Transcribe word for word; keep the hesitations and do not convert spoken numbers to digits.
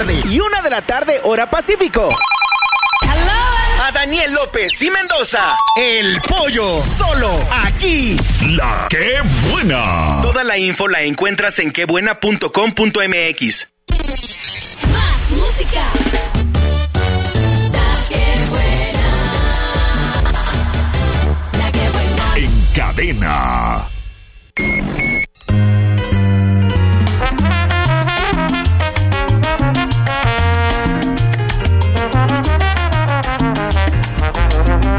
Y una de la tarde, hora Pacífico. A Daniel López y Mendoza, El Pollo, solo aquí. La Qué Buena. Toda la info la encuentras en quebuena punto com punto m x. Más música.